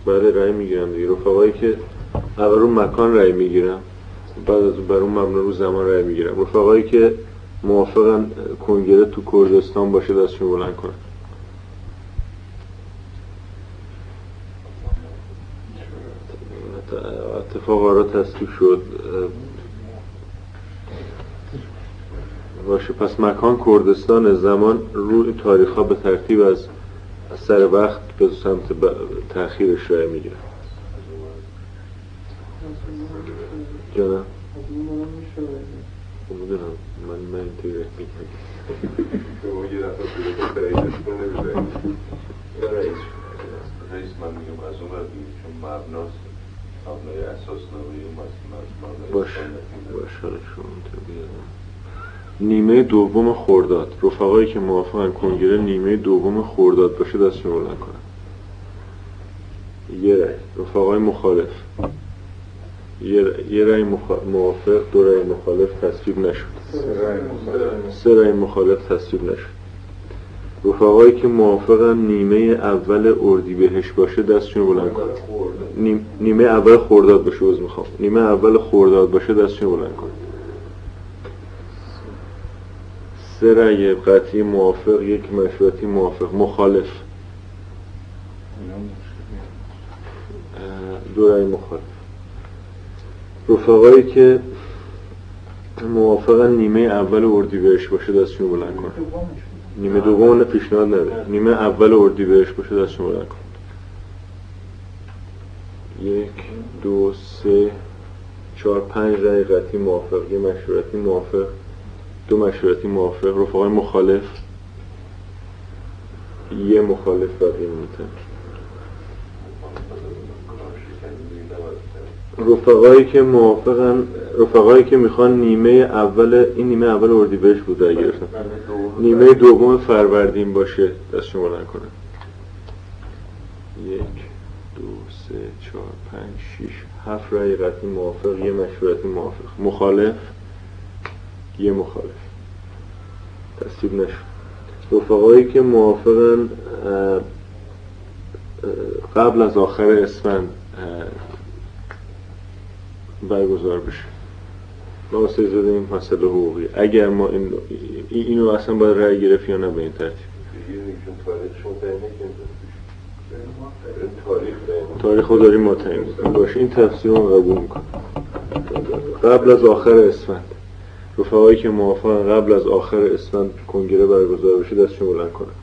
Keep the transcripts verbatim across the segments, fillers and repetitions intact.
بله رأی میگیرم دیگه. رفقایی که اول رو مکان رأی میگیرم، بعد از بر اون مبنا رو زمان رأی میگیرم. رفقایی که موافقن کنگره تو کردستان باشه دستشون بلند کنن. اتفاق آرا تصدیق شد. باشه پس مکان کردستان، زمان روی تاریخ ها به ترتیب از سر وقت به سمت تأخیرش رأی میگیرم. جانم میدونم من من اینطوری رأی میگیرم. شما یه دفعه پیدا رئیسش کن نمیدونم یا رئیس رئیس من میگم از اون باید میگم چون مبناست، مبنای اساسنامه مبنای باش باش حالا شما اینطور بیادم. نیمه دوم خرداد. رفقایی که موافقن کنگره نیمه دوم خرداد باشه دستشون بلند کنن. یه رأی. رفقای مخالف یه, یه رأی مخ... موافق، دو رأی مخالف تصویب نشد. سه رأی مخالف تصویب نشد. رفقایی که موافقن نیمه اول اردیبهشت باشه دستشون بلند کنن. نیم... نیمه اول خرداد باشه باز میخوام نیمه اول خرداد باشه دستشون بلند کنن. سه رأی قطعی موافق، یک مشروطی موافق. مخالف دو رأی مخالف. رفقایی که موافقن نیمه اول اردیبهشت باشه دستشون بلند کنن. نیمه دوم پیشنهاد نده. نیمه اول اردیبهشت باشه دستشون بلند کنن. یک دو سه چهار پنج رأی قطعی موافق، یک مشروطی موافق، دو مشروطی موافق. رفقای مخالف یه مخالف بقیه میتن. رفقایی که موافقن، رفقایی که میخوان نیمه اول، این نیمه اول اردیبهشت بود رأی گرفتن، نیمه دوم فروردین باشه دستشون بلند کنن. یک دو سه چهار پنج شیش هفت رأی قطعی موافق، یه مشروطی موافق. مخالف یه مخالف تصویب نشد. رفقایی که موافقن قبل از آخر اسفند برگزار بشه. ما واسه زده این مسئله حقوقی. اگر ما این اینو اصلا باید رأی گرفت یا نه به این ترتیب. تاریخ رو داریم ما تعیین می‌کنیم. باشه این تفسیر رو قبول می‌کنم. قبل از آخر اسفند. رفقایی که موافقن قبل از آخر اسفند کنگره برگزار بشه دستشون بلند کنن.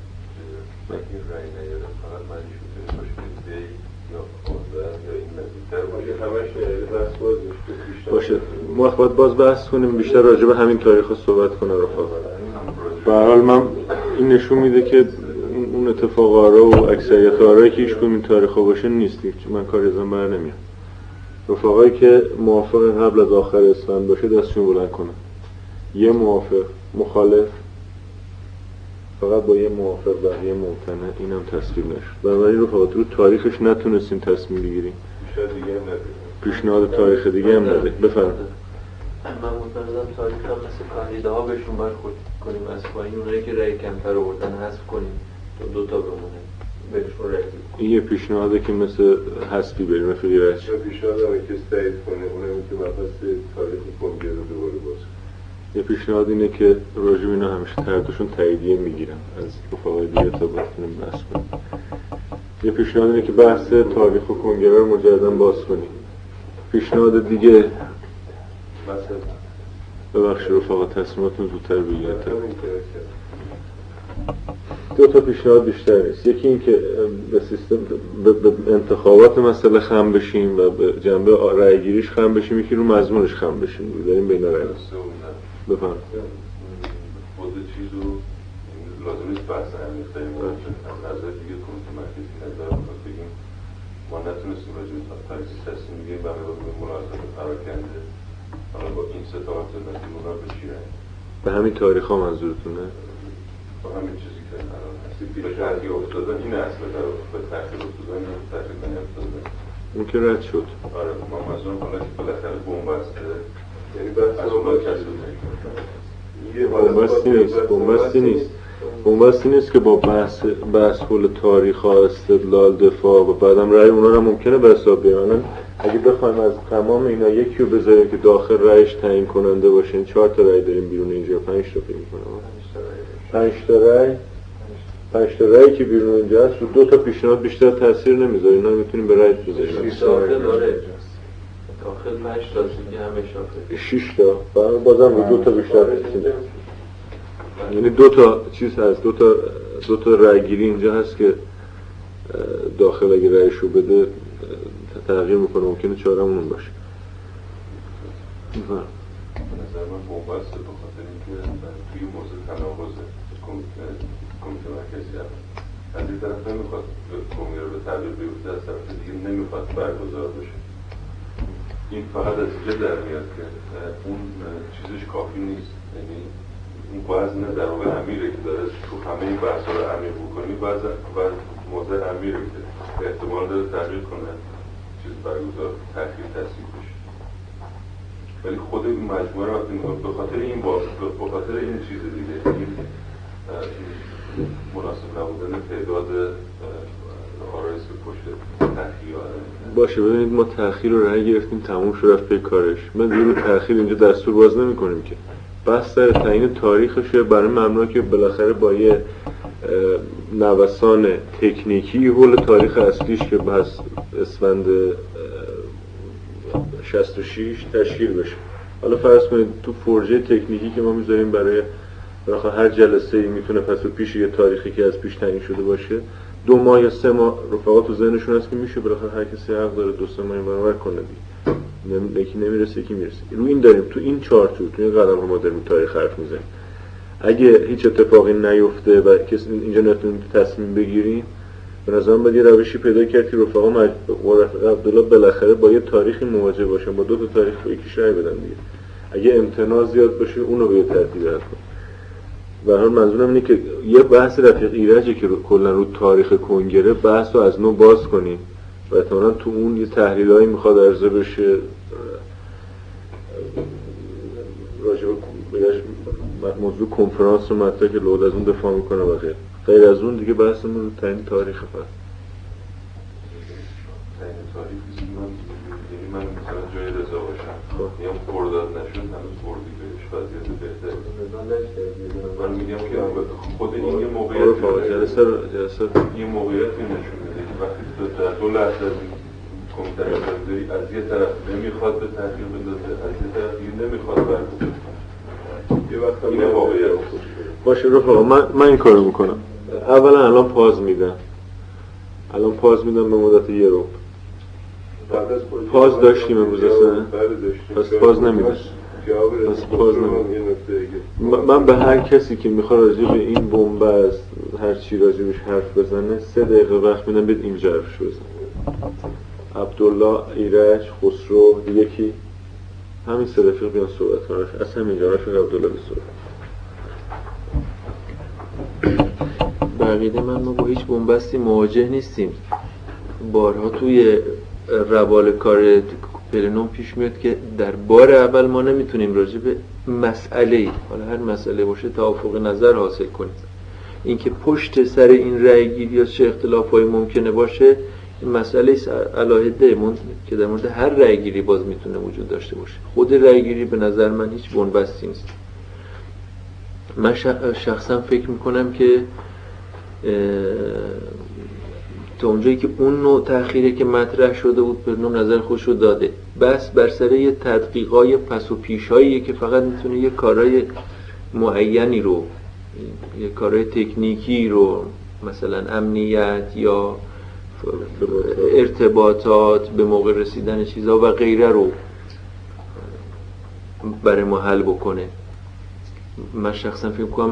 باشه ما باید باز بحث کنیم بیشتر راجع به همین تاریخ صحبت کنه رفقا. به هر حال من این نشون میده که اون اتفاق آرا و اکثریت آرایی که هیچ کدوم این تاریخا باشه نیستی، من کاری ازم بر نمیاد. رفقایی که موافق قبل از آخر اسفند باشه دستشون بلند کنن. یه موافق، مخالف، فقط با یه موافق بقیه ممتنع. اینم تصویب نشد. بنابراین رفقا رو تاریخش نتونستیم تصمیم بگیریم. پیشنهاد تاریخ دیگه هم نده. بفرمایید. من معتقدم تاریخ هم مثل کاندیداها بهشون برخورد کنیم، از پایین اونایی که رأی کمتر آوردن حذف کنیم تا دو تا بمونه بهشون رأی بدیم. این یه پیشنهاده که مثل حذفی بریم رفیقی رأی چه پیشنهاد هم که تایید کنه اونم که مبحث تاریخ کنگره رو دوباره باز. یه پیشنهاد اینه که راجع به اینا همیشه هردوشون تاییدیه میگیرن از رفقای دیگه تا بتونیم بحث کنیم. یه پیشنهاد اینه که بحث تاریخ و کنگره رو مجددا باز کنیم. پیشنهاد دیگه ببخشید رفقا تصمیماتون زودتر بگیرید. دو تا پیشنهاد بیشتر نیست. یکی این که به سیستم به, به انتخابات مسئله خم بشیم و به جنبه رأی گیریش خم بشیم، یکی رو مضمونش خم بشیم. داریم بین رأی بفرمایید. خود چیزو لازم نیست بحث عمیق کنیم. از نظر دیگه کمیته مرکزی نظر بگیم ما نتونستیم راجع به تاریخ تصمیم بگیریم برای به ملاحظات پراکنده. حالا با این سه تا آلترناتیو اونا به چی رأی؟ به همین تاریخ‌ها منظورتونه؟ با همین چیزی که الان هستی پیش تحقیق افتادن این اصل در به تحقیق افتادن یا تحقیق نیفتادن اون که رد شد. آره ما مزون حالا که بالاخره بومبسته یعنی بعد از اونها کسی بومبستی نیست بومبستی نیست بنبستی نیست که با بحث بحث کل تاریخ ها، استدلال، دفاع و بعدم رأی اونا رو ممکنه به حساب بیارن. اگه بخوایم از تمام اینا یکی رو بذاریم که داخل رأیش تعیین کننده باشه، چهار تا رأی داریم بیرون اینجا، پنج تا فکر می‌کنم پنج تا رأی پنج تا رأی که بیرون اینجا هست، رو دو تا پیشنهاد بیشتر تاثیر نمیذاره. اینا رو میتونیم به رأی بذاریم. داخل داره داخل پنج تا دیگه همه شافه شش تا فقط بازم رو دو تا بیشتر تاثیر. یعنی دو تا چیز هست، دو تا دو تا رأیگیری اینجا هست که داخل اگه رأیشو بده تغییر میکنه، ممکنه چهارمون اون باشه. به نظر من بنبست به خاطر اینکه توی موضوع تناقض کمیته مرکزی هست، از این طرف نمیخواد کنگره رو به تعبیر بیفته، از طرف دیگه نمیخواد برگزار بشه. این فقط از اینجا در میاد که اون چیزش کافی نیست. یعنی اون وزن در واقع امیره که داره تو همه این بحثا رو عمیق بکنی، وزن موضع امیره که احتمال داره تغییر کنه چیز برگزار تأخیر تصویب بشه. ولی خود این مجموعه رو وقتی میگم به خاطر این باز به خاطر این چیز دیگه، این مناسب نبودن تعداد آرایش که پشت تأخیر باشه. ببینید ما تأخیر رو رأی گرفتیم، تموم شد رفت پی کارش. من دیگه رو تأخیر اینجا دستور باز نمی کنیم که بس در تعیین تاریخشه، برای ممنوع که بالاخره با یه نوسان تکنیکی حول تاریخ اصلیش که بس اسفند شصت و شش تشکیل بشه. حالا فرض کنید تو فرجه تکنیکی که ما میذاریم برای بالاخره هر جلسه ای میتونه پس و پیش یه تاریخی که از پیش تعیین شده باشه، دو ماه یا سه ماه رفقا تو ذهنشون هست که میشه بالاخره هر کسی حق داره دو سه ماه این برابر کنه دیگه. یکی نمیرسه یکی میرسه. رو این داریم تو این چارچوب تو این قدم ما داریم تاریخ حرف میزنیم. اگه هیچ اتفاقی نیفته و کسی اینجا نتونه تصمیم بگیریم، به نظرم باید یه روشی پیدا کرد که رفقا مج... رفقا عبدالله بالاخره با یه تاریخی مواجه باشن، با دو تا تاریخ با یکیش رأی بدن دیگه. اگه امتناع زیاد باشه اونو به ترتیب حل کن. به هر حال منظورم اینه که یه بحث رفیق ایرجه که رو... کلا رو تاریخ کنگره بحث رو از نو باز کنیم و احتمالاً تو اون یه تحلیلایی میخواد عرضه بشه راجع به موضوع کنفرانس رو مطرح که لود از اون دفاع میکنه و غیر غیر از اون دیگه بحثمون رو تعیین تاریخه. پس تعیین تاریخ من یعنی من مثلا جای رضا باشم یا خرداد نشد هنوز خردی بهش وضعیت بهتر من میگم که خود این یه موقعیت جلسه جلسه یه موقعیتی نشون میده که وقتی تو در دو لحظه کمیته داری از یه طرف نمیخواد به تغییر بندازه، از یه طرف دیگه نمیخواد برگزار یه وقت اینه واقعیت باشه. رفقا من من این کارو میکنم. اولا الان پاز میدم الان پاز میدم به مدت یه رو. پاز داشتیم امروز اصلا؟ پس پاز نمیدم. پس پاز نمیدم. من به هر کسی که میخواد راجع به این بنبست هر چی راجبش حرف بزنه سه دقیقه وقت میدم بید اینجا حرفش بزنه. عبدالله، ایرج، خسرو، یکی همین سه رفیق بیان صحبت کنن. از همینجا رفیق عبدالله به صحبت. بقیده من ما با هیچ بنبستی مواجه نیستیم. بارها توی روال کار پلنوم پیش میاد که در بار اول ما نمیتونیم راجع به مسئله، حالا هر مسئله باشه، توافق نظر حاصل کنیم. اینکه پشت سر این رأی گیری یا چه اختلافایی ممکنه باشه این مسئله علاهده که در مورد هر رأی گیری باز میتونه وجود داشته باشه. خود رأی گیری به نظر من هیچ بنبستی نیست. من شخصا فکر میکنم که تا اونجایی که اون نوع تأخیری که مطرح شده بود پلنوم نظر خودش رو داده، بس بر سر یه تدقیقای پس و پیشاییه که فقط میتونه یه کارهای معینی رو، یه کارهای تکنیکی رو، مثلا امنیت یا ارتباطات، به موقع رسیدن چیزها و غیره رو برای ما حل بکنه. من شخصا فکر کنم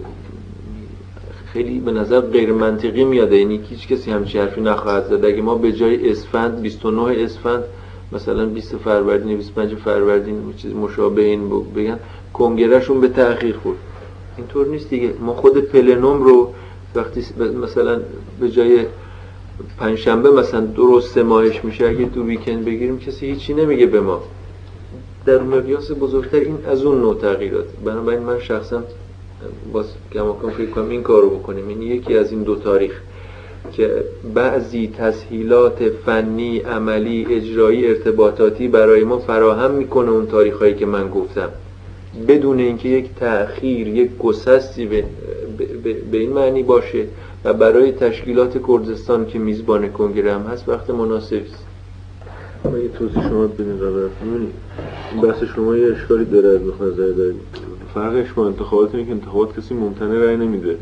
خیلی به نظر غیر منطقی میاده، یعنی هیچ کسی همچین حرفی نخواهد زد. اگه ما به جای اسفند بیست و نه اسفند مثلا بیست فروردین بیست و پنج فروردین چیز مشابه این بگن کنگرهشون به تأخیر خورد، اینطور نیست دیگه. ما خود پلنوم رو وقتی مثلا به جای پنجشنبه مثلا درست سه ماهش میشه، اگه دو ویکند بگیریم کسی هیچی نمیگه به ما. در مقیاس بزرگتر این از اون نوع تغییرات. بنابراین من شخصا باز کماکان فکر کنم این کارو بکنیم. این یکی از این دو تاریخ که بعضی تسهیلات فنی، عملی، اجرایی، ارتباطاتی برای ما فراهم میکنه اون تاریخایی که من گفتم، بدون اینکه یک تأخیر، یک گسستی به, به, به این معنی باشه و برای تشکیلات کردستان که میزبان کنگره هم هست وقت مناسبی است. من یه توضیح شما بدین قبل ببینید این بحث شما یه اشکالی داره از نظر دارید. فرقش با انتخابات اینه که انتخابات کسی ممتنع رأی نمیده.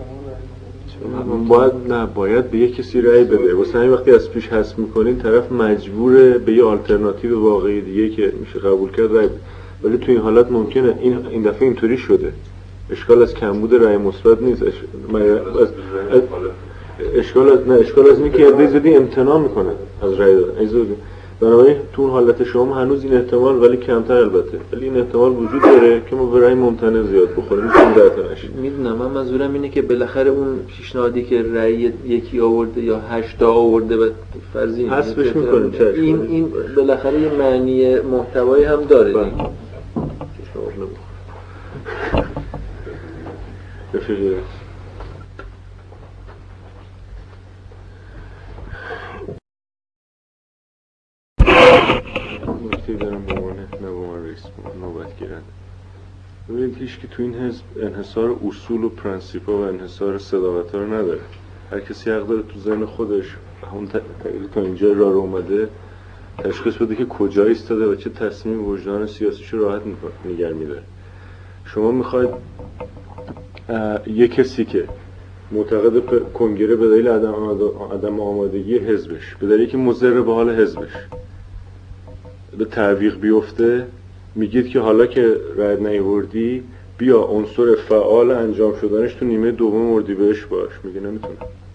باید نه باید به یک کسی رأی بده. واسه همین وقتی از پیش حذف می‌کنین طرف مجبوره به یه آلترناتیو واقعی دیگه که میشه قبول کرد رأی بده. ولی تو این حالت ممکنه این این دفعه اینطوری شده. اشکال از کمبود رأی مثبت نیست. اش... از... از... اشکال از نه اشکال از اینه که عده زیادی امتناع میکنن از رأی دادن. ایزودی بنابراین تو اون حالت شما هنوز این احتمال ولی کمتر البته ولی این احتمال وجود داره که ما به رأی ممتنع زیاد بخوریم میتونیم در تنش. میدونم من منظورم اینه که بالاخره اون پیشنهادی که رأی یکی آورده یا هشت تا آورده و فرضی حذفش میکنیم این این بالاخره یه معنی محتوایی هم داره دیگه. رفیقی نکته دارم به عنوان نه به عنوان رئیس نوبت گیرنده. ببینید هیچ که تو این حزب انحصار اصول و پرنسیپا و انحصار صداقت‌ها رو نداره. هر کسی حق داره تو ذهن خودش همون تا اینجا راه رو اومده تشخیص بده که کجا ایستاده و چه تصمیم وجدان سیاسیش رو راحت نگه می‌داره. شما میخواید یک کسی که معتقد کنگره به دلیل عدم عدم آمادگی حزبش به دلیلی که مضر به حال حزبش به تعویق بیفته میگید که حالا که رأی نیاوردی بیا عنصر فعال انجام شدنش تو نیمه دوم اردیبهشت باش. میگه نمیتونه.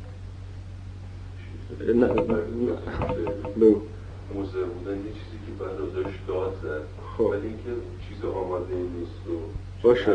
نه بگو مضر بودن یه چیزی که بعد ازش داد زد خب ولی اینکه چیز آماده نیست و باشه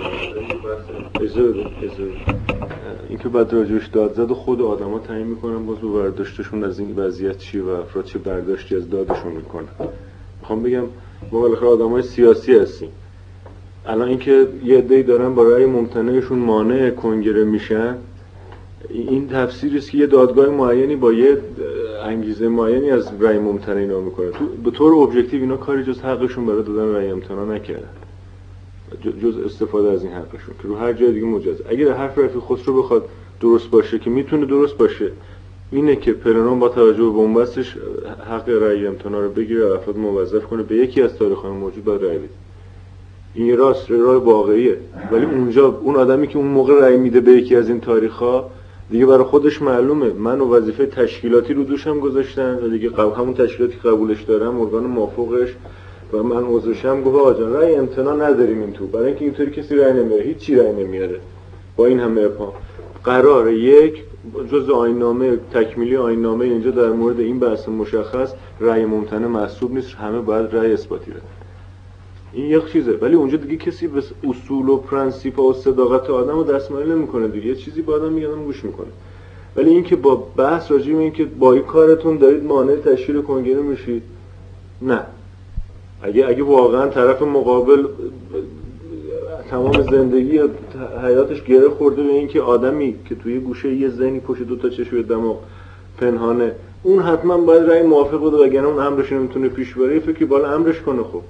اجازه اجازه اینکه بعد راجعش داد زد و خود آدما تعیین میکنن باز و برداشتشون از این وضعیت چیه و افراد چه برداشتی از دادشون میکنن. میخوام بگم ما بالاخره آدمای سیاسی هستیم. الان اینکه یه عده‌ای دارن با رأی ممتنعشون مانع کنگره میشن این تفسیری است که یه دادگاه معینی با یه انگیزه معینی از رأی ممتنع اینا میکنه. تو به طور ابجکتیو اینا کاری جز حقشون برای دادن رأی امتناع نکردن جز استفاده از این حقشون که رو هر جای دیگه مجاز. اگر حرف رفیق خسرو بخواد درست باشه که میتونه درست باشه اینه که پلنوم با توجه به بنبستش حق رأی امتناع رو بگیره و افراد موظف کنه به یکی از تاریخ‌های موجود باید رأی بده. این راست راه واقعیه ولی اونجا اون آدمی که اون موقع رأی میده به یکی از این تاریخ‌ها دیگه برای خودش معلومه من و وظیفه تشکیلاتی رو دوشم گذاشتن و دیگه قبل همون تشکیلاتی که قبولش دارم ارگان موافقش و من عضوشم گفت آقا جان رأی امتناع نداریم این تو برای اینکه اینطوری کسی رأی نمیاره هیچ چی رأی نمیاره با این همه اپا قراره یک جز آیین‌نامه تکمیلی آیین‌نامه اینجا در مورد این بحث مشخص رأی ممتنع محسوب نیست همه باید رأی اثباتی بده. این یک چیزه ولی اونجا دیگه کسی به اصول و پرنسیپ و صداقت آدم رو دستمالی نمی‌کنه دیگه یه چیزی با آدم میگن گوش میکنه. ولی اینکه با بحث راجع به اینکه با این کارتون دارید مانع تشکیل کنگره میشید نه اگه اگه واقعا طرف مقابل تمام زندگی حیاتش گره خورده به اینکه آدمی که توی گوشه یه ذهنی پشت دو تا چشم و دماغ پنهانه اون حتما باید رأی موافق بده وگرنه اون امرش نمیتونه پیش بره فکری بالا امرش کنه. خب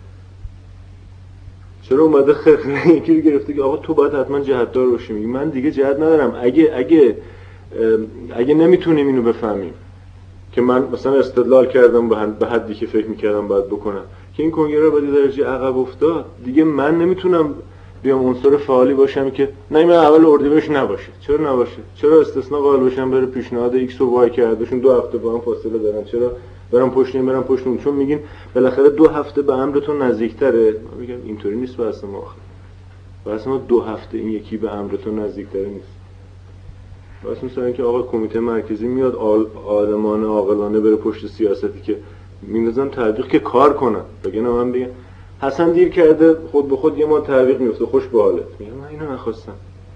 چرا اومده خیلی یکی گرفته که آقا تو باید حتما جهتدار باشی؟ میگی من دیگه جهت ندارم. اگه اگه اگه نمیتونیم اینو بفهمیم که من مثلا استدلال کردم به حدی که فکر میکردم باید بکنم که این کنگره باید درجه عقب افتاد دیگه من نمیتونم بیام عنصر فعالی باشم که نه من اول اردیبهشت نباشه. چرا نباشه؟ چرا استثناء قائل بشم بره پیشنهاد ایکس و وای کردشون دو هفته با هم فاصله دارن چرا برام پشت این برام پشت اون؟ چون میگین بالاخره دو هفته به امرتون نزدیکتره. من میگم اینطوری نیست واسه ما آخر واسه ما دو هفته این یکی به امرتون نزدیکتره نیست. واسه مثلا اینکه آقا کمیته مرکزی میاد عالمانه عاقلانه بره پشت سیاستی که میندازن تعویق که کار کنن بگن من بگم حسن دیر کرده خود به خود یه ما تعویق میفته خوش به حالت. میگم من اینو نخواستم.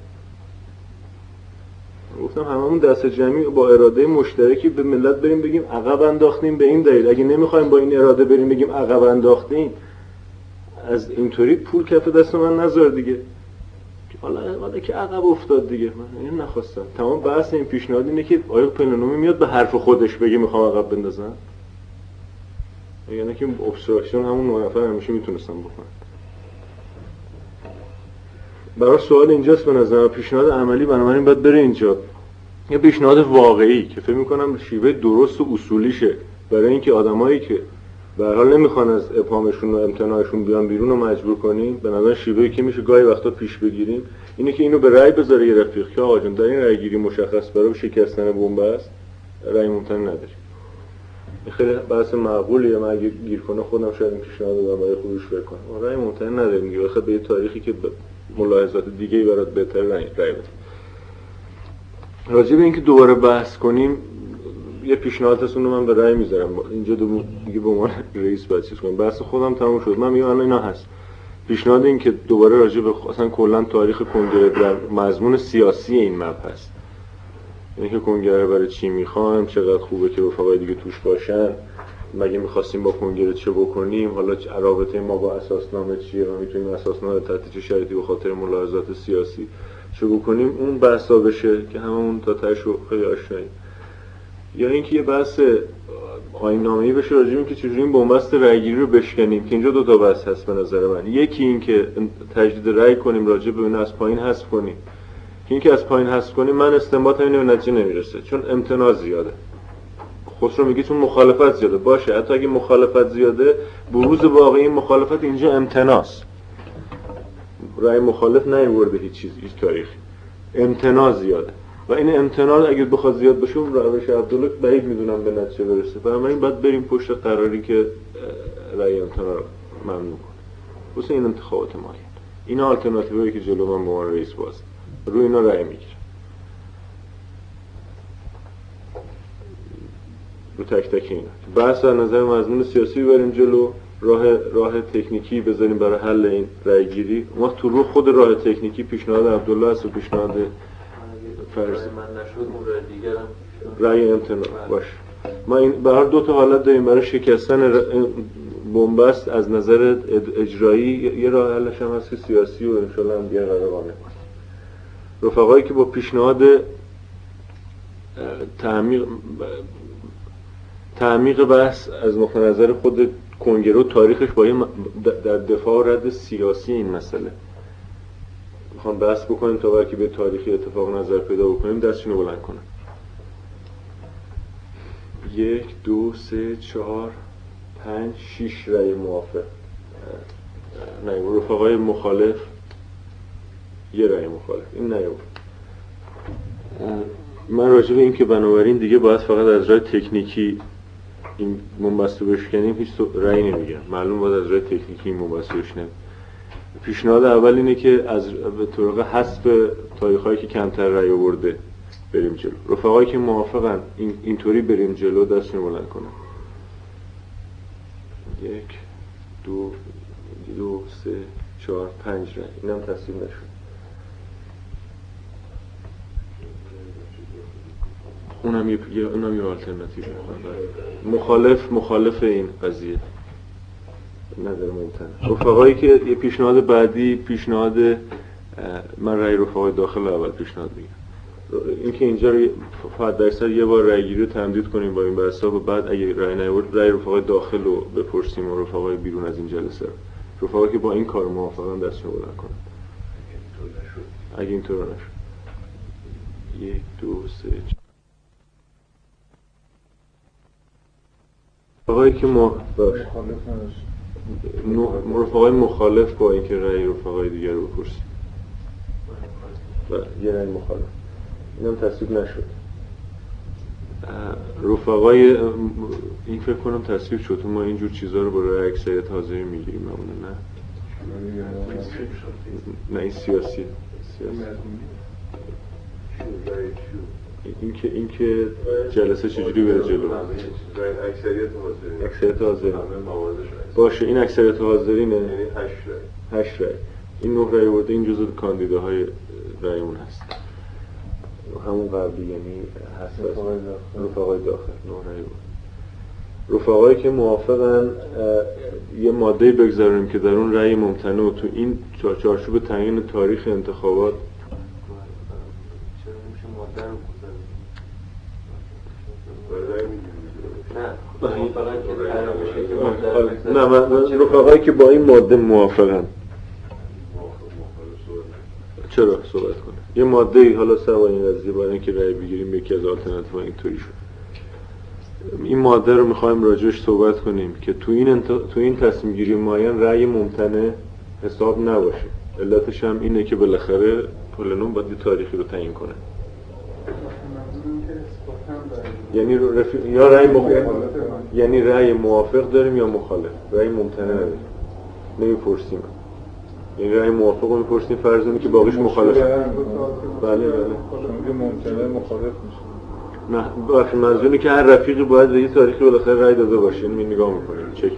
گفتم هممون دست جمعی با اراده مشترکی به ملت بریم بگیم عقب انداختیم به این دلیل. اگه نمیخوایم با این اراده بریم بگیم عقب انداختیم از اینطوری پول کف دست من نذار دیگه حالا حالا که عقب افتاد دیگه، من این نخواستم. تمام بحث این پیشنهاد اینه که آیا پلنومی میاد به حرف خودش بگه میخوام عقب بندازم، یعنی که ابستراکشن همون نه نفر همیشه میتونستم بکنم. برای سوال اینجاست به نظر پیشنهاد عملی بنابراین باید بره اینجا، یه پیشنهاد واقعی که فکر می‌کنم شیوه درست و اصولیشه برای اینکه آدمایی که به هر حال نمیخوان از ابهامشون و امتناعشون بیان بیرون و مجبور کنیم، به نظر شیوهی که میشه گاهی وقتا پیش بگیریم اینه که اینو به رأی بذاره یه رفیق که آقا جون در این رأی گیری مشخص برای شکستن بمب است، رأی ممتنع نداریم. خیلی بحث معقولیه، من اگه گیر کنه خودم شاید این پیشنهاد رو برای خودش بکنم. رأی ممتنع نداریم دیگه، بخاطر به یه تاریخی که ملاحظات دیگه‌ای برات بهتر رأی رأی بده. راجع به اینکه دوباره بحث کنیم یه پیشنهادتون رو من به رأی میذارم اینجا دو دیگه به عنوان رئیس باید چیز کنم. بحث خودم تموم شد. من میگم الان اینا هست. پیشنهاد این که دوباره راجع به اصلا کلا تاریخ کنگره در مضمون سیاسی این مبحث، یعنی که کنگره برای چی میخوایم، چقدر خوبه که رفقای دیگه توش باشن، مگه میخواستیم با کنگره چه بکنیم، حالا رابطه ما با اساسنامه چیه و میتونیم اساسنامه تحت چه شرایطی به خاطر ملاحظات سیاسی چه بکنیم، اون بحثا بشه که هممون تا تهش رو خیلی آشناییم. یا اینکه یه بحث آیین‌نامه‌ای بشه راجع به اینکه چجوری این بنبست رأی‌گیری رو بشکنیم، که اینجا دو تا بحث هست به نظر من. یکی این که تجدید رأی کنیم راجع به اون از پایین حذف کنیم، که اینکه از پایین حذف کنیم من استنباط اینو به نتیجه نمیرسه چون امتناع زیاده. خسرو میگه چون مخالفت زیاده. باشه، حتی اگه مخالفت زیاده بروز واقعی مخالفت اینجا امتناست. رأی مخالف نیورده هیچ چیز، هیچ تاریخی. امتناع زیاده و این امتناع اگه بخواد زیاد بشه اون روش عبدالله بعید میدونم به نتیجه برسه. بنابراین باید بریم پشت قراری که رأی امتناع رو ممنوع کنه. واسه این انتخابات مالی اینا آلترناتیویی که جلو من به عنوان رئیس باز روی اینا رأی میگیره. رو تک تک اینا بحث از نظر مضمون سیاسی بریم جلو، راه راه تکنیکی بذاریم برای حل این رأی گیری. ما تو رو خود راه تکنیکی پیشنهاد عبدالله است و پیشنهاد فرض من نشد اون راه دیگرم رأی امتناع باشه. ما این به هر دو تا حالت داریم برای شکستن بنبست. از نظر اجرایی یه راه حلش هم هست که سیاسی و ان شاءالله هم دیگه قرار قانع کنه. رفقایی که با پیشنهاد تعمیق تعمیق بحث از نقطه نظر خود کنگره و تاریخش با در دفاع و رد سیاسی این مسئله میخوان بحث بکنیم تا وقتی به تاریخی اتفاق نظر پیدا بکنیم دستشون رو بلند کنن. یک دو سه چهار پنج شیش رأی موافق، نه رفقای مخالف یه رأی مخالف. این نه من راجع به این که بنابراین دیگه باید فقط از راه تکنیکی این بنبست رو بشکنیم هیچ رأی نمیگیرم. معلوم باید از راه تکنیکی این بنبست رو بشکنیم. پیشنهاد اول اینه که از به طرق حسب تاریخ‌هایی که کمتر رأی آورده بریم جلو. رفقایی که موافقن این اینطوری بریم جلو دستشون بلند کنن. یک دو دو سه چهار پنج رأی. اینم تصمیم نشد. اونم یه اونم یه آلترناتیوه. مخالف مخالف این قضیه نظر ممتنع. رفقایی که یه پیشنهاد بعدی پیشنهاد من رأی رفقای داخل اول پیشنهاد میگم اینکه اینجا رو فقط درصد یه بار رأی گیری رو تمدید کنیم با این بحثا و بعد اگه رأی نیورد رأی رفقای داخل رو بپرسیم و رفقای بیرون از این جلسه رفقایی که با این کار موافقن دستشون رو بلند کنن. اگه اینطور نشد یک دو سه رفقایی که ما باش رفقای مخالف با اینکه رأی رفقای دیگر رو بپرسیم و یه رأی مخالف اینم تصویب نشد. رفقای این فکر کنم تصویب شد. ما اینجور چیزها رو برای اکثریت حاضری میگیریم معمولا. نه نه این سیاسی سیاسی این که این که جلسه چجوری بره جلو. اکثریت حاضرین اکثریت حاضرین باشه. این اکثریت حاضرینه یعنی هشت رأی هشت رأی. این نه رأی ورده این جزء کاندیداهای رأی اون هست. همون قبلی یعنی هست رفقای داخل نه رأی ورده. رفقایی که موافقن یه ماده‌ای بگذاریم که در اون رأی ممتنع تو این چارچوب تعیین تاریخ انتخابات نه من رفقایی که با این ماده موافقن چرا صحبت کنه یه ماده‌ای حالا سوای این قضیه برای اینکه رأی بگیریم یکی از آلترناتیوها اینطوری شد. این ماده رو می‌خوایم راجعش صحبت کنیم که تو این انت... تو این تصمیم گیری معین رأی ممتنع حساب نباشه. علتش هم اینه که بالاخره پلنوم باید یه تاریخی رو تعیین کنه. یعنی رفیق... یا رأی مخالف یعنی رأی موافق داریم یا مخالف. رأی ممتنع نداریم. نمی‌پرسیم. یعنی رأی موافق رو می‌پرسیم فرض اینه که باقیش مخالف. بله بله. چون ممتنع مخالف میشه. نه باشه منظوری که هر رفیقی باید به یه تاریخی بالاخره رأی داده باشه. این می نگاه می‌کنیم. چک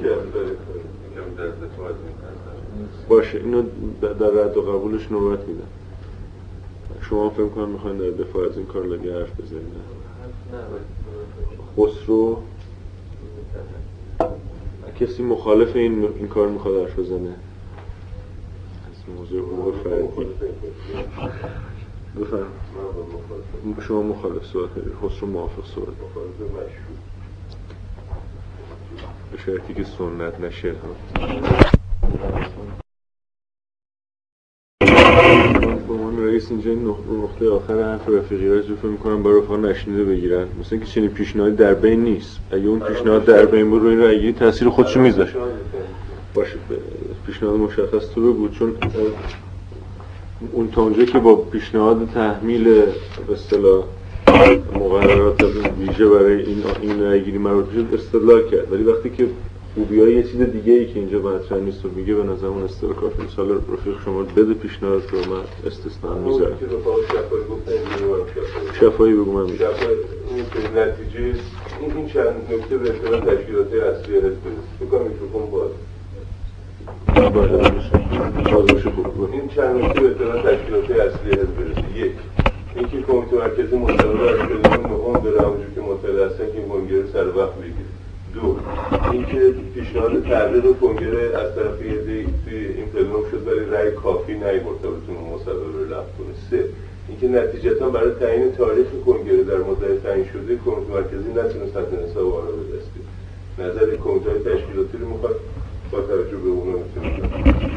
باشه اینو در رد و قبولش نوبت میدم. شما فکر کنم میخواین در دفاع از این کار لگه حرف بزنید. خسرو کسی مخالف این این کار میخواد حرف بزنه از موضوع حقوق فردی بفرم شما مخالف صحبت کنید خسرو موافق صحبت به شرطی که سنت نشه با من رئیس اینجا این نقطه آخر حرف رفیقی ها جفه میکنم برای رفقا نشنیده بگیرن مثل اینکه چنین پیشنهادی در بین نیست اگه اون پیشنهاد در بین بود روی این رأیگیری تاثیر خودشو میذاشت باشه پیشنهاد مشخص تو بگو چون اون تا اونجایی که با پیشنهاد تحمیل به اصطلاح مقررات ویژه برای این این رأیگیری مربوط میشه استدلال کرد ولی وقتی که خوبیای یه چیز دیگه ای که اینجا مطرح نیست و میگه به نظر اون استدلال کافی نیست. حالا رفیق شما بده پیشنهاد رو من استثنا میذارم. شفایی بگو من میگم. این نتیجه این این چند نکته به اصطلاح تشکیلات اصلی حزب است. فکر کنم میکروفون باز. باشه خوب. این چند نکته به اصطلاح تشکیلات اصلی حزب است. یک اینکه کمیته مرکزی مصوبه از پلنوم نهم داره همونجور که مطلع هستن که این کنگره سر وقت بگیره. دو اینکه پیشنهاد تغییر کنگره از طرف ایده توی این پلنوم شد ولی رأی کافی نیاورد تا بتونه مصوبه رو لغو کنه. سه اینکه نتیجتا برای تعیین تاریخ کنگره در مدت تعیین شده کمیته مرکزی نتونست حد نصاب آن را بدسته. نظر کمیته تشکیلاتی رو میخواد با توجه به اون میتونه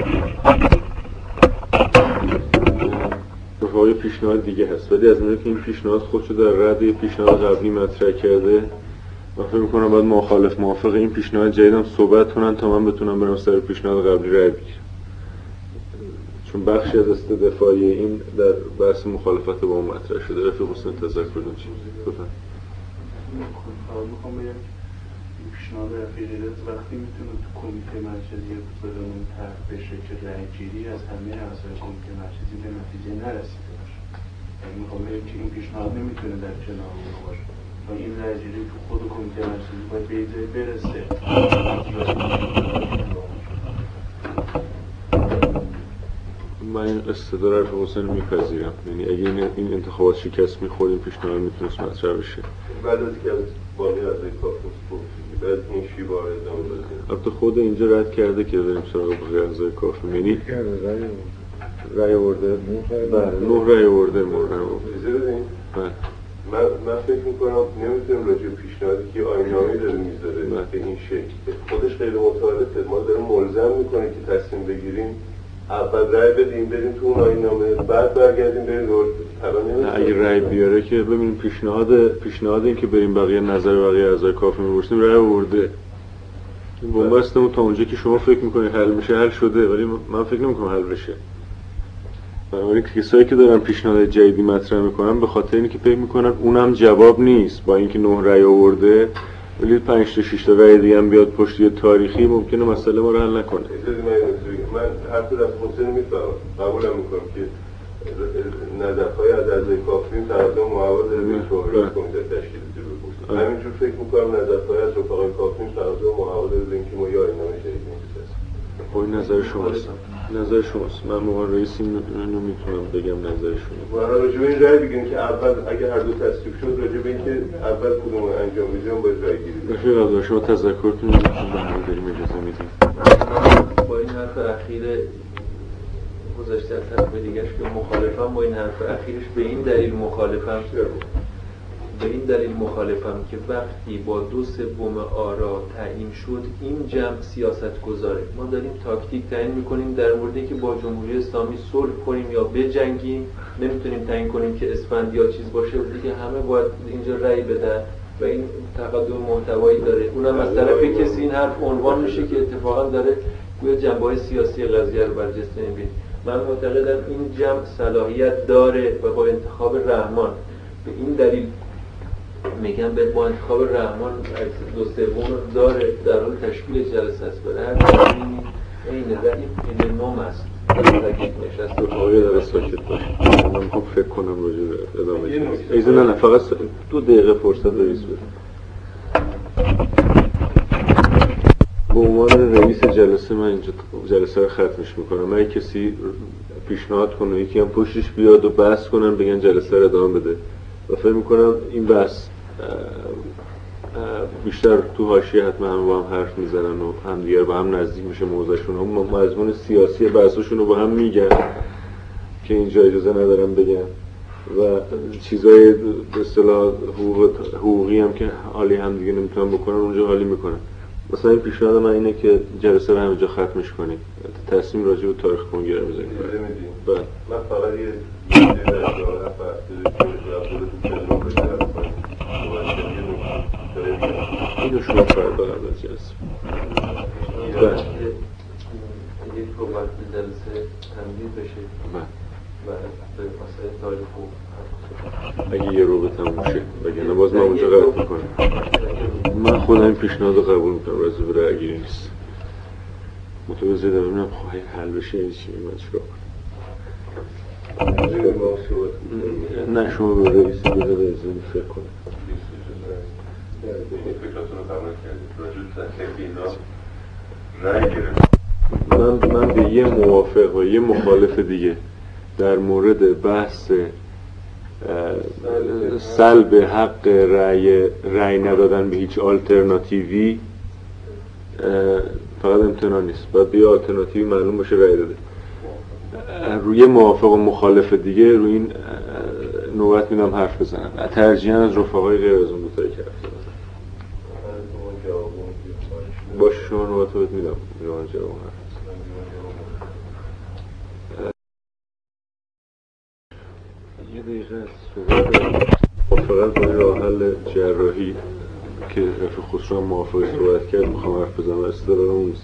رفاقی پیشنهاد دیگه هست ولی از اونجایی که این پیشنهاد خودشو در رد پیشنهاد قبلی مطرح کرده من فکر می‌کنم باید مخالف موافق این پیشنهاد جدیدم صحبت کنن تا من بتونم برم سر پیشنهاد قبلی رأی بگیرم چون بخشی از استدفاعی این در بحث مخالفت با اون مطرح شده. رفیق حسین تذکر چی بفهم میخوام بگم پیشنهاد رفیقی وقتی میتونه تو کمیته مرکزی پلنوم طرح بشه که رأی‌گیری از همه اعضای کمیته مرکزی به نتیجه نرسیده باشه یعنی میخوام بگم که این پیشنهاد نمیتونه در کنار باشه و این رأی‌گیری تو خود کمیته مرکزی باید به ایده برسه. من این استدلال رفیق حسین رو میپذیرم یعنی اگه این, این انتخابات شکست میخورد این پیشنهاد میتونست مطرح بشه بعد از که از باقی از این کافوس بعد این شیبه های ادامه دادیم البته خود اینجا رد کرده که بریم سراغ بقیه اعضای کافی یعنی رأی آورده بله نه رأی آورده مورد اجازه بدین من من فکر میکنم نمیتونیم راجع به پیشنهادی که آیین‌نامه‌ای داره میذاره به این شکل خودش غیر متعارفه ما داره ملزم میکنه که تصمیم بگیریم اول رأی بدیم بریم تو اون آیین‌نامه بعد برگردیم بریم دور نه اگه رأی بیاره که ببینیم پیشنهاد پیشنهاد این که بریم بقیه نظر بقیه اعضای کافی می‌پرسیم رأی آورده بنبستمون تا اونجا که شما فکر میکنید حل میشه حل شده ولی من فکر نمیکنم حل بشه. بنابراین کسایی که دارن پیشنهاد جدیدی مطرح میکنن به خاطر اینکه فکر میکنن اونم جواب نیست با اینکه نه رأی آورده ولی پنج تا شش تا رأی دیگه هم بیاد پشت یه تاریخی ممکنه مسئله ما رو حل نکنه. من هر طور از حسین میفهمم قبولم میکنم که نظرهای از اعضای کافی تقدم معاوض داره به توقیع کمیته تشکیلاتی رو بپرسیم. همینجور فکر میکنم نظرهای از رفقای کافی تقدم معاوض داره به اینکه ما یا اینا جدید نیست. با نظر شماست نظر شماست من موقع رئیسی نمیتونم بگم نظرشونه. و راجع به این رأی بگیم که اول اگه هر دو تصدیق شد راجع به این که اول کدوم انجام میدیم باید رأی گیری بشه. رفیق عبدالله شما تذکر کنید که برنامه داریم اجازه میدیم. با این حرف اخیر گذاشته از طرف دیگرش که مخالفم با این حرف اخیرش به این دلیل مخالفم به این دلیل مخالفم که وقتی با دو سوم آرا تعیین شد این جمع سیاست گذاره. ما داریم تاکتیک تعیین میکنیم در موردی که با جمهوری اسلامی صلح کنیم یا بجنگیم، نمیتونیم تعیین کنیم که اسفند یا چیز باشه و دیگه همه باید اینجا رأی بدن و این تقدم محتوایی داره. اونم از طرف کسی این حرف عنوان میشه که اتفاقا داره گویا جنبه‌های سیاسی قضیه رو برجسته می‌بینه. من معتقدم این جمع صلاحیت داره و با انتخاب رحمان به این دلیل میگم به با انتخاب رحمان دو سوم رو داره در حال تشکیل جلسه است. برای هر این این رأی پلنوم است. آقای داره ساکت باشه. من میخوام فکر کنم راجع به ادامه جلسه. ایزن نه فقط دو دقیقه فرصت رئیس بده. به عنوان رئیس جلسه من اینجا جلسه رو ختمش میکنم. من کسی پیشنهاد کنه یکی هم پشتش بیاد و بحث کنن بگن جلسه رو ادامه بده و فکر میکنم این بحث بیشتر تو حاشیه حتما هم با هم حرف میزنن و هم دیگر با هم نزدیک میشه موضوعشون هم مضمون سیاسی بحثشون رو با هم میگن که اینجا اجازه ندارم بگم و چیزای به اصطلاح حقوقی هم که حالی هم دیگه نمیتونن بکنن اونجا حالی میکنن. مثلا این پیشنهاد من اینه که جلسه رو همینجا ختمش کنیم، تصمیم راجع به تاریخ کنگره بزنیم. بله. من فقط یه چیزی در جواب اینو شما فردا قبل از جلسه. بله. یک صحبت به جلسه تمدید بشه. بله. و به مسئله تاریخ اگه یه رو به تموم شه بگه باز ما اونجا قرد میکنیم. من خودم این پیشنهاد رو قبول میکنم راضی به رأی گیری نیست. متوجه دارم ببینم خواهی حل بشه این چی من چرا نه شما به رئیسی به رئیسی فکر کنم فکراتون رو قبول کردید راجع به تکلیف اینا رأی گیری. من من به یه موافق و یه مخالف دیگه در مورد بحث سلب حق رأی رأی ندادن به هیچ آلترناتیوی فقط امتناع نیست، باید به آلترناتیوی معلوم باشه رأی داده. روی موافق و مخالف دیگه روی این نوبت میدم حرف بزنم، ترجیحاً از رفقای غیر از اون دوتایی که حرف بزنم. باشه شما نوبت رو بهت میدم میدم جواب حرف. یه دقیقه صحبت موافقت با راه حل جراحی که رفیق خسرو هم موافقه صحبت کرد میخوام حرف بزنم استدلال اون نیست.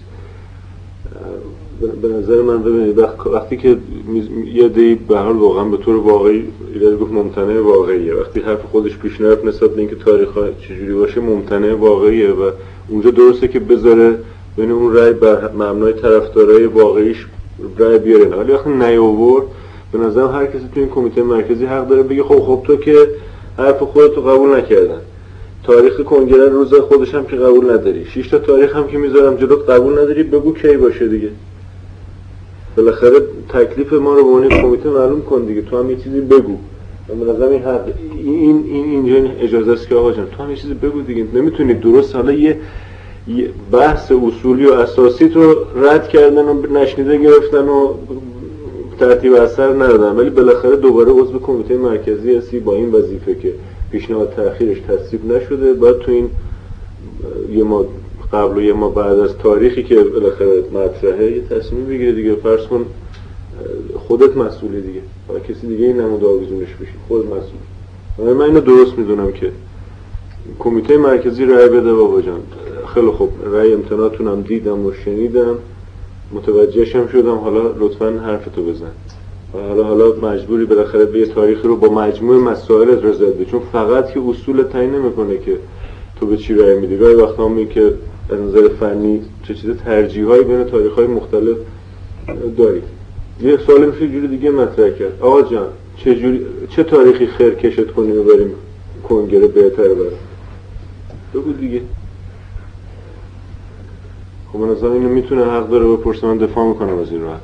به نظر من ببینید وقتی که یه دی به حال واقعا به طور واقعی ایراد گفت ممتنع واقعیه، وقتی حرف خودش پیش نرفت نسبت به اینکه تاریخ چجوری باشه ممتنع واقعیه و اونجا درسته که بذاره بین اون رأی بر مبنای طرفدارای واقعیش رأی بیاره، ولی وقتی نیاورد به نظرم هر کسی تو این کمیته مرکزی حق داره بگه خب خب تو که حرف خودتو قبول نکردن، تاریخ کنگره روز خودش هم که قبول نداری، شش تا تاریخ هم که میذارم جلوت قبول نداری، بگو کی باشه دیگه. بالاخره تکلیف ما رو به عنوان کمیته معلوم کن دیگه، تو هم یه چیزی بگو. من به نظرم این حق این این اینجا اجازه است که آقا جان تو هم یه چیزی بگو دیگه. نمیتونی درست حالا یه بحث اصولی و اساسی تو رد کردن و نشنیده گرفتن و ترتیب اثر ندادن، ولی بالاخره دوباره عضو کمیته مرکزی هستی با این وظیفه که پیشنهاد تأخیرش تصویب نشده، باید تو این یه ما قبل و یه ما بعد از تاریخی که بالاخره مطرحه یه تصمیم بگیره دیگه. فرض کن خودت مسئولی دیگه، حالا کسی دیگه این نمود آویزونش بشی، خودت مسئول. من اینو درست میدونم که کمیته مرکزی رأی بده بابا جان، خیلی خوب رأی امتناعتونم دیدم و شنیدم متوجهشم شدم، حالا لطفاً حرفتو بزن. حالا حالا مجبوری بالاخره به یه تاریخی رو با مجموع مسائل رضا بده، چون فقط که اصول تعیین نمیکنه که تو به چی رأی میدی. گاهی وقتا میگه که از نظر فنی چه چیز ترجیحایی بین تاریخ‌های مختلف داری. یه سوال میشه جوری دیگه مطرح کرد، آقا جان چه جوری چه تاریخی خیر کشت کنیم و بریم کنگره بهتره بریم؟ بگو دیگه. خب من اصلا اینو میتونه حق داره بپرسه، من دفاع میکنم از این راه.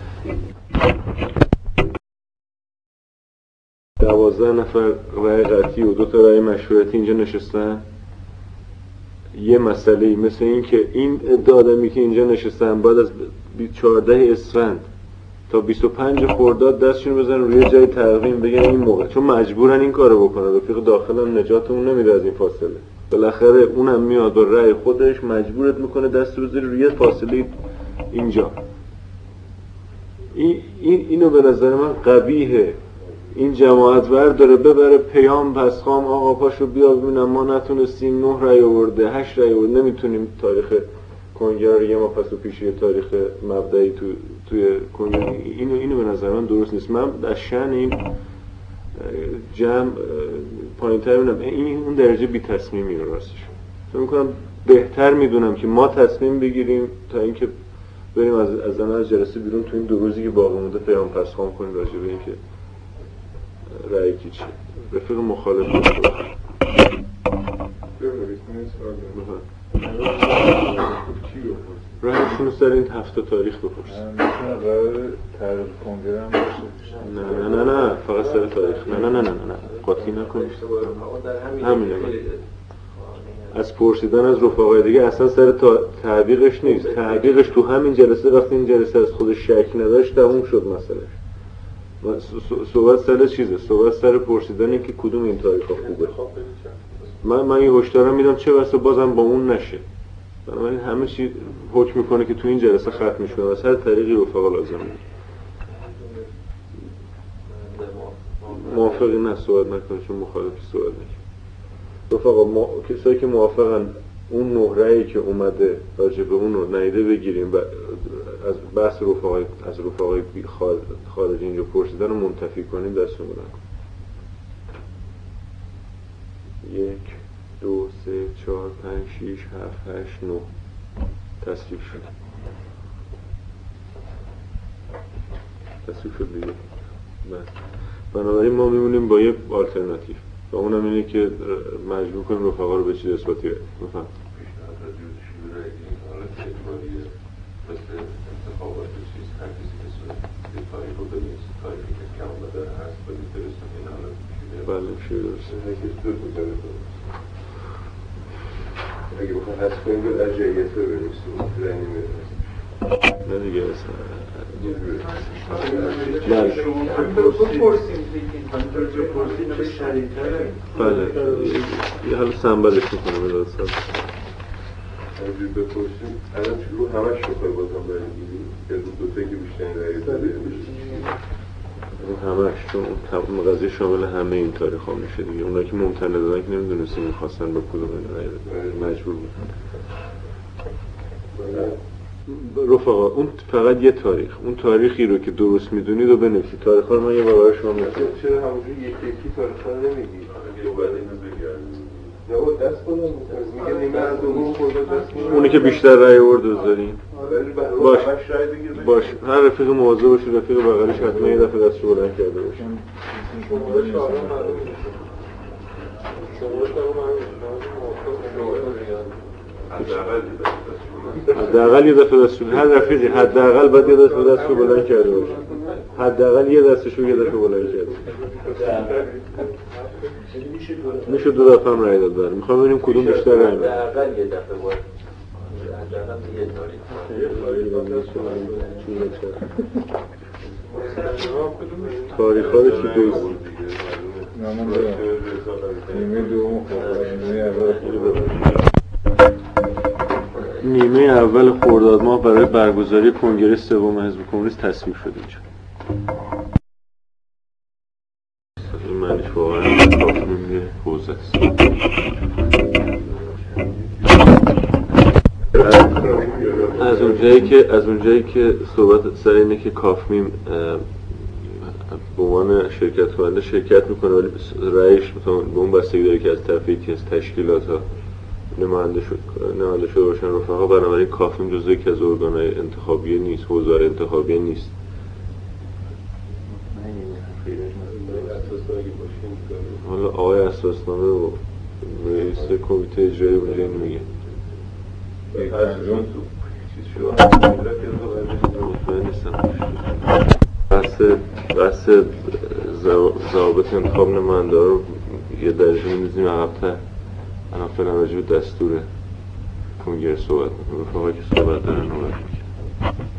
دوازده نفر رأی قطعی و دو تا رأی مشروعیتی اینجا نشستن. یه مسئله مثل این که این آدمی که اینجا نشستن بعد از چهارده اسفند تا بیست و پنج خرداد دستشون بزنن روی جای تقویم بگن این موقع، چون مجبورن این کارو بکنن. رفیق داخلم نجاتمون نمیده از این فاصله. بالاخره اونم میاد با رأی خودش مجبورت میکنه دست بذاری روی فاصله اینجا. این این اینو به نظر من قبیحه. این جماعت ور داره ببره پیام پسخام آقا پاشو بیا ببینم ما نتونستیم، نه رأی آورده، هشت رأی آورده، نمیتونیم تاریخ کنگره رو یه ما پس و پیشی تاریخ مبدئی تو توی کنگره. اینو اینو به نظر من درست نیست. من از شأن این جمع پایین‌تر می‌بینم این اون درجه بی تصمیمی رو راستش. فکر می‌کنم بهتر میدونم که ما تصمیم بگیریم تا اینکه بریم از از از جلسه بیرون تو این دو روزی که باقی مونده پیام پسخام کنیم راجع به اینکه رأی کی چیه. رفیق مخالف بود. رأیشون سر این هفته تاریخ بپرس. میتونه قرار تغییر کنگره هم باشه؟ نه نه نه نه فقط سر تاریخ. نه نه نه نه نه قاطی نکنید. همینه. از پرسیدن از رفقای دیگه اصلا سر تعویقش نیست. تعویقش تو همین جلسه وقتی این جلسه از خودش شک نداشت تموم شد مسئلهش. صحبت سر چیزه، صحبت سر پرسیدنی که کدوم این تاریخ ها خوبه. من من این هشدارم میدم چه واسه بازم با اون نشه. بنابراین همه چی حکم میکنه که تو این جلسه ختم میشه و از هر طریقی رفقا لازمه. موافقی نه صحبت نکنه چون مخالفی صحبت نکنه. رفقا ما... کسایی که موافقن اون نهره‌ای که اومده راجع به اون رو نیده بگیریم و از بحث رفقای از رفقای خارجی اینجا پرسیدن رو منتفی کنیم دستمون بلند کنیم. یک دو سه چهار پنج شیش هفت هشت نه تصویب شد. تصویب شد دیگه. بنابراین ما میمونیم با یه آلترناتیو و اونم اینه که مجبور کنیم رفقا رو به چیز اثباتی رأی بفهم. بله میشه درسته. اگه بخواه هست کنیم باید ارجعیت رو بنویسیم رنگی بنویسیم نه دیگه اصلا بله یه حال سنبالش میکنم اداد سال همجور بپرسیم الان رو همش بخواه بازم برای گیریم یا رو دوتایی که بیشتر رأی داده همش چون قضیه شامل همه این تاریخ ها میشه دیگه. اونا که ممتنع دادن که نمیدونستیم میخواستن با کدوم این رأی بدن مجبور بودن. رفقا اون فقط یه تاریخ، اون تاریخی رو که درست میدونید و بنویسید. تاریخ ها رو من یه بار برای شما میگم. چرا همونجور یک یکی تاریخ ها رو نمیگی؟ یه بعد اینو بگردیم یا با دست کنم میگه نیمه از دوم خورده دست کنم اونی که بیشتر رأی آورد بذاریم. باش باش هر رفیق مواظب باشه رفیق بغلیش حتما یه دفعه دستشو بلند کرده باشه. حداقل یه دفعه دستشو هر رفیقی حداقل باید یه دفعه دستشو بلند کرده باشه. حداقل یه دستشو یه دفعه بلند کرده میشه دو دفعه هم رأی داد داره. میخوام ببینیم کدوم بیشتر رأی میده. حداقل یه دفعه باید حداقل یه تاریخ ها رو چی دوست نه من برم نیمه دوم نیمه اول خرداد ماه برای برگزاری کنگره سوم حزب کمونیست تصویب شد اینجا. این معنیش واقعا کافی میگه حوزه است. از اونجایی که از اونجایی که صحبت سر اینه که کافمیم به عنوان شرکت کننده شرکت میکنه ولی رأیش به اون بستگی داره که از طرف یکی از تشکیلات ها نماینده شد نماینده شده باشن رفقا. بنابراین کافیم جزو یکی از ارگان‌های انتخابی نیست، حوزه انتخابی نیست. حالا آقای اساسنامه و رئیس کمیته اجرایی اونجا اینو میگه. مطمئن نیستم. بحث بحث ضوابط انتخاب نماینده رو یه درجه می‌ذاریم عقب‌تر. الان فعلا راجع به دستور کنگره صحبت می‌کنیم. رفقایی که صحبت دارن نوبت می‌گیرن.